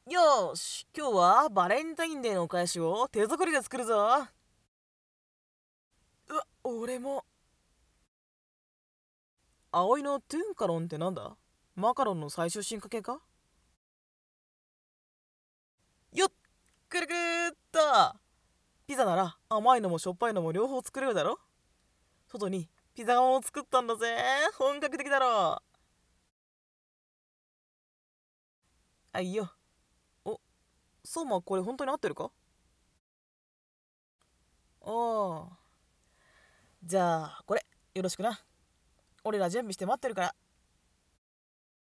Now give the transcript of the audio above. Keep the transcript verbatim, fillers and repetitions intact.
よーし、今日はバレンタインデーのお返しを手作りで作るぞ。うわ、俺も。葵のトゥンカロンってなんだ？マカロンの最終進化系か？よっ、くるくるっと。ピザなら甘いのもしょっぱいのも両方作れるだろ。外にピザ窯を作ったんだぜ。本格的だろ。あ、いいよ。お、そうま、これ本当に合ってるか？おー。じゃあ、これ、よろしくな。俺ら準備して待ってるから。